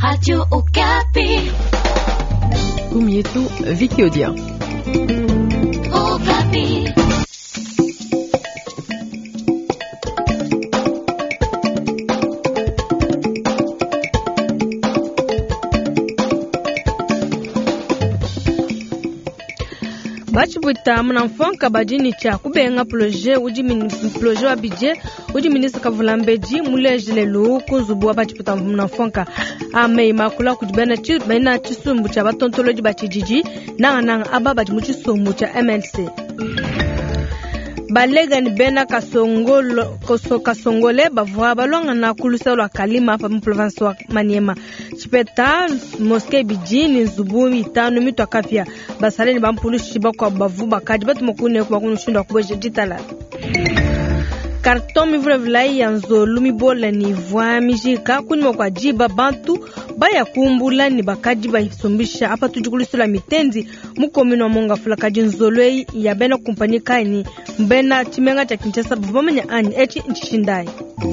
Radio Okapi. Umietu Vicky Odia. Okapi. Bachibuta mnamfonka badini cha kubenga projet projet wa budget uji ministre Kavulambeji mulejele lu kuzubu bachibuta mnamfonka ame makula kujibena bena chisumbu cha batontoloji bachijiji nanga aba bachi muchisumbu cha MLC balega ni bena kasongole bavwa balonga na kuluselo kalima pa province wa Maniema chipeta mosque bijini zubu mitano mitwa kafia basaleni bampulushi bakwa bavu bakaji batumukune kwa kunushindwa kubeje ditala karton mivre vlai yanzo lumibola ni vwa mijika kunimo kwa jiba bantu baya kumbula ni bakaji bayisombisha apa tujikulisula mitenzi mukomino monga fulakaji nzolwei ya bena kumpani kaini mbena chimenga cha Kinshasa buvamanya ani echi nchishindai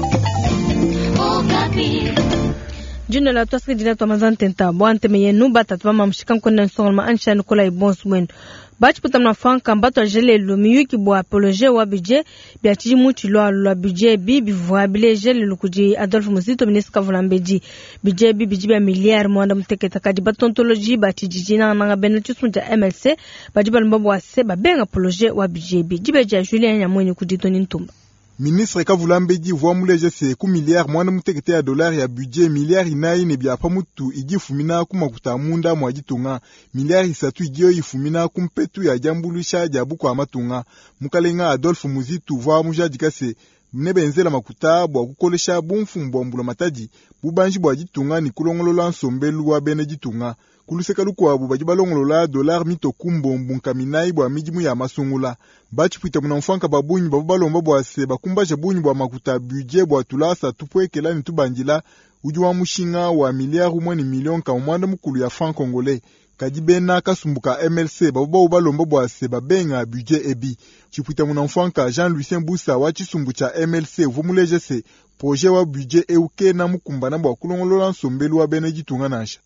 Jino la tuaske dina to mazan tenta boante meyenu batatwa mamshikan konnen songma ansha Nicola ibonswen bach putam na fanka mbato jele lo miyuki bo apologie wa budget biatiji muti lo budget bi bivwa bileje le lukuji Adolphe Muzito ministre Kavulambeji budget bi bijiba milliard mwanda mteketa kadi batontologie batiji na nanga benatu sunja MLC bajiba mbabo wa seba benga apologie wa budget bi jibeja Julien Nyamweni kudito nintumba Ministre Kavulambeji voa muleje se ku milliard mwana mutekete ya dollar ya budget milliard inayi ne bya pamutu igifumina kumakuta munda mwajitunga milliard isatu igio ifumina kumpetu ya jambulisha jabu kwa matunga mukalenga Adolphe Muzito voa mujadika se mnebenzela makuta bwa kukolesha bumfumbo mbula mataji bubanji bwa jitunga ni kulongolola nsombelu wa benejitunga kuluseka lukwabu bajibalongolola dollar mito kumbo mbunkaminai bwa mijimu ya masungula bachipita mnamfanka babunyi babalomba bwa se bakumbaje bunyi bwa makuta budget bwa tulasa tupwekela ni tubanjila uju wa mushinga wa miliard umwe million ka umwanda mukulu ya franc congolais kajibena kasumbuka MLC babalomba bwa se babenga budget ebi chipita mnamfanka Jean-Lucien Boussa wa chisumbu cha MLC vumuleje se projet wa budget euke na mukumbana bwa kulongolola nsombelu wa benejitunga nasha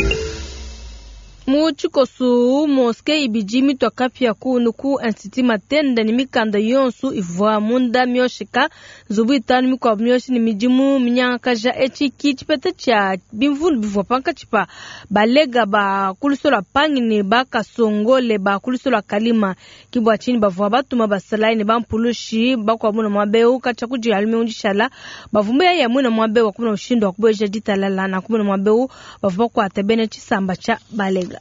Muchikosu moske ibijimi to kapia kunuku institut matenda ni mikanda yonsu ivwa munda myoshika zubitani mikwa myoshi ni mijimu minyaka ja echi kichipete cha bimvulu bivwa panka chipa balega ba kulusola pangi ni baka songole ba kulusola kalima kibwa chini bavwa batuma basalai ni bampulushi bakwa muna mwabeu kacha kuji alime unjishala bavumbe ya muna mwabeu wakumuna ushindo wakubeja ditalala na kumuna mwabeu bavwa kwa tebene chisamba cha balega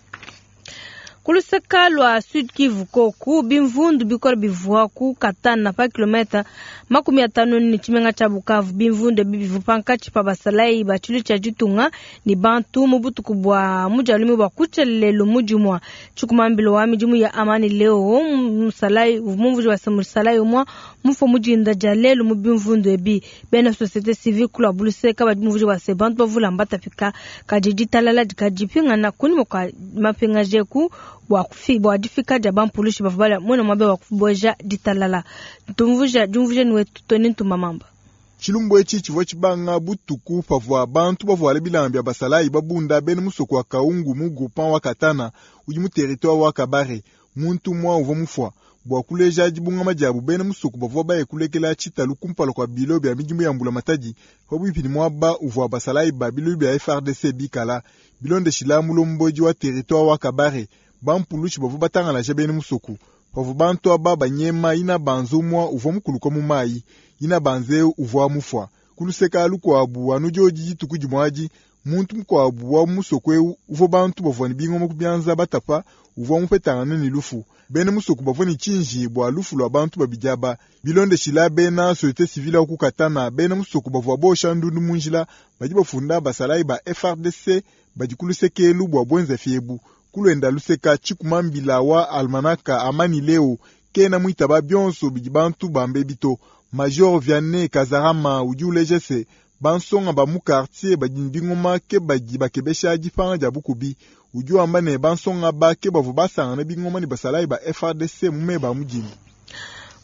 kuluseka lwa Sud Kivu koku bimvundu bikora bivwa ku katana pa kilometa 50 ni chimenga cha Bukavu bimvundu bibivu panka chipa basalai bachulu cha jitunga ni bantu mubutu kubwa mujalumi bwa kuchelelo mujumwa chukumambilo wa mijumu ya amani leo musalai mumvuji wa samusalai umwa mufo mujinda jalelo mubimvundu ebi bena societe civile kula buluseka badimvuji wa sebantu bavula mbata fika kajiji talala dikajipinga na kuni mwa mapenga jeku bwa difika jaba mpulushi bafubala mwana mwabe wakuboja ditalala jumvuje niwe tutoni ntumamamba chilumbo echi chivo chibanga butuku pavwa bantu bavwa lebilambya basalai babunda bene musoko wa kaungu mu groupement wa Katana uji mu territoire wa Kabare muntu mwa uvo mufwa bwa kuleja jibunga majabu bene musoko bavwa baye kulekela chitalu kumpalo kwa bilo bya mijimu ya mbula mataji hobu ipini mwaba uvo basalai babilo bya FRDC bikala bilonde shilamu lomboji wa territoire wa Kabare bampulushi bavu batanga la jebeni musoku bavu bantu aba banyema ina banzumwa uvo mukulu kwa mumayi ina banze uvo mufwa kuluseka aluko abu anujoji tukujimwaji muntu mko abu wa musokwe uvo bantu bavu ni bingo mukubyanza batapa uvo mupetanga ni lufu bene musoku bavu ni chinji bwa lufu lwa bantu babijaba bilonde shila bena societe civile okukatana bene musoku bavu abosha ndundu munjila bajiba funda basalai ba FRDC bajikuluseke bwa bwenze fiebu kulwenda luseka chikumambila wa almanaka amani leo kena mwitaba byonso bijibantu bambe bito Major Vianney Kazarama ujuleje se bansonga ba mu quartier bajindingoma ke bajiba kebesha jipanga jabukubi uju ambane bansonga ba ke bavu basanga ne bingoma ni basalai ba FRDC mume ba mujini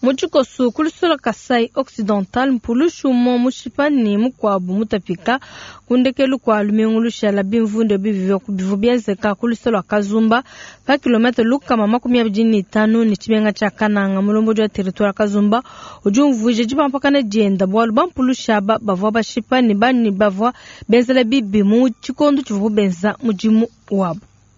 Muchiko su kulisula Kasai Occidental mpulushu mo mushipani mukwabu mutapika kundekelu kwa alumengulu la bimvunde bivu bienzeka kulisula Kazumba pa kilometre luka mama 15 ni chibenga cha Kananga mulombo jwa territoire Kazumba ujumvuje jiba mpaka na jenda bwalu bampulusha bavwa bashipani bani bavwa benzela bibi mu chikondu chivu benza mujimu wabo.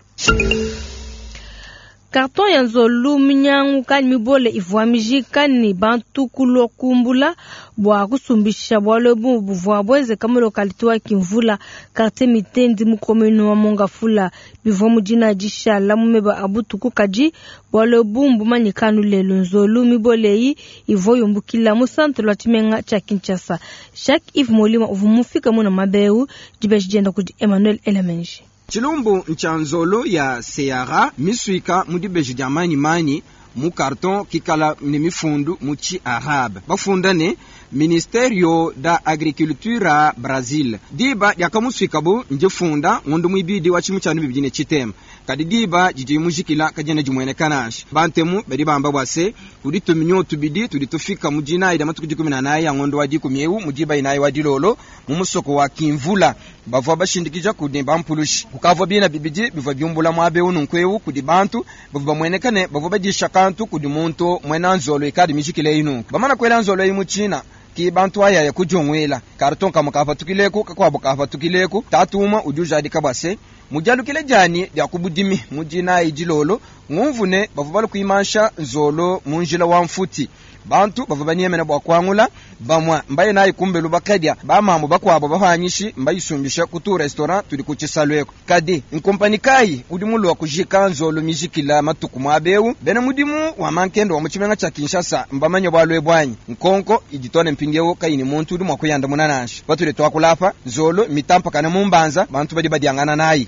Karton ya nzolu minyangu kani mibole ivuamiji kani bantu kulo kumbula bwa kusumbisha bwale buvuwa bweze kama lokaliti wa Kimvula karte mitendi mukomenu wa Mongafula bivu mujina jisha la mumeba abutu kukaji bwale bumbu manyikanu lelo nzolu mibole yi ivoyo mbukila musantu lwa chimenga cha Kinshasa. Jacques Yves Molima uvumufika muna mabeu jibejijenda kuji Emmanuel Elemenji. Chilumbu nchanzolo ya Seara misuika mudibeji jamani mani mu karton kikala ni mifundu muchi Arabe bafundane Ministerio da Agricultura Brazil diba yakamusuika bu njefunda ngundu mwibidi wa chimuchanu bibijine chitem kadi diba jiji mujikila kajene jumwene kanash bantemu bedi bamba bwase kudito minyotu bidi tuditofika mujina ida matuku 18 ya ngondo wa diku miewu mujiba inayi wa dilolo mumusoko wa Kimvula bavwa bashindikija kudimba mpulushi kukavwa bina bibiji bivwa byumbula mwabe ununkwewu kudi bantu bavwa mwenekane bavwa bajisha kantu kudi muntu mwena nzolo ikadi mijikile inu bamana kwela nzolo imu China ki bantu aya ya kujongwela karton kama kafa tukileko kakwabo kafa tukileko tatuma ujuja dikabase mujalu kile jani ya kubudimi mujina ijilolo ngumvune bavubalu kuimansha nzolo munjila wa mfuti bantu bavubaniye mena bwa kwangula bamwa mbaye nayi kumbelu bakadya bamambo bakwabo bafanyishi mbayisumbisha kutu restaurant tuli kuchisalweko kadi inkompani kai udimulo wa kujika nzolo mijikila matuku mabeu bena mudimu wa mankendo wa muchimenga cha Kinshasa mbamanya bwalwe bwanyi nkonko ijitone mpingewo kaini muntu udi mwakuyanda munanashi batule twakulapa nzolo mitampa kana mumbanza bantu badi badiangana nayi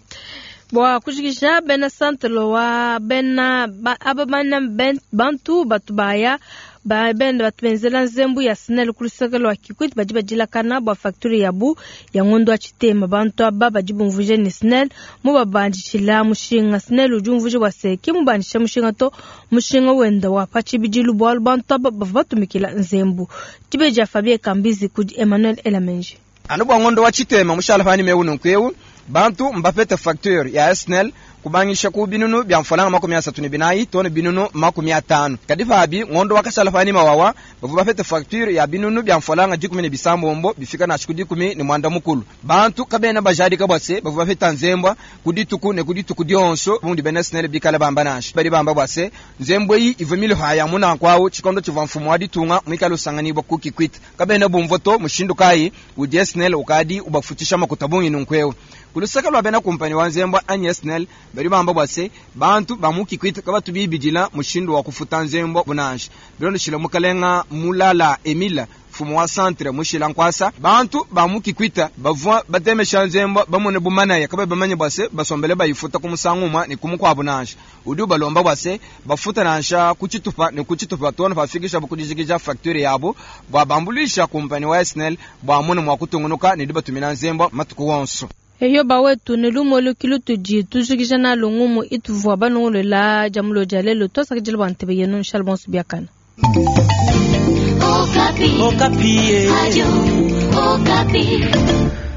bwa kushikisha bena santelo wa bena abamana bantu batubaya ba benda batbenzela nzembu ya SNEL kulisakelo wa Kikwit bajibajila kana bwa factory yabu ya ngondo wa Chitema bantu aba bajibumvuje ni SNEL mubabanjishila mushinga SNEL ujumvuje waseke mubanjisha mushinga to mushinga wenda wa pachi bijilu bwa bantu aba batumikila nzembu tibeja Fabien Kambizi kuji Emmanuel Elamenji anubwa ngondo wa Chitema mushalafani mewunu nkwewu bantu mbapeta factory ya SNEL kubangisha ku binunu bya mfalanga 37 tone binunu 50 kadifa abi ngondo wakasalafani mawawa bavuba fete facture ya binunu bya mfalanga 10 bisambombo bifika na shikudi 10 ni mwanda mukulu bantu kabena bajadi kabase bavuba fete nzembwa kudituku ne kudituku dionso bundi benesnele bikala bambanashi bari bamba bwase nzembwe yi ivumile haya muna kwawo chikondo chiva mfumo wadi tunga mwikalo sangani bwa Kikwit kabena bumvoto mushindu kai udsnel ukadi ubafutisha makutabungi nunkwewo kulusaka lwa bena kompani wanzembwa anyesnel bari bamba bwase bantu bamukikwita kabatu bibijila mushindu wa kufuta nzembwa bunashi birondo shila mukalenga mulala Emila fumu wa centre mushila nkwasa bantu bamukikwita bavwa batemesha nzembwa bamone bumana yakabe bamanye bwase basombele bayifuta kumusanguma ni kumukwa bunashi udu balomba bwase bafuta nansha kuchitupa ne kuchitupa tona bafikisha bukudijikija factory yabo bwabambulisha kompani wa SNEL bwamone mwakutungunuka ni dibatumina nzembwa matuku wonso eyo bawetu nelumolo kilutu ji tujikijana lungumu ituvwa banolo la jamulo jalelo tosa kijelo bantebe yenu shalbons biakana Okapi. Okapi. Radio Okapi.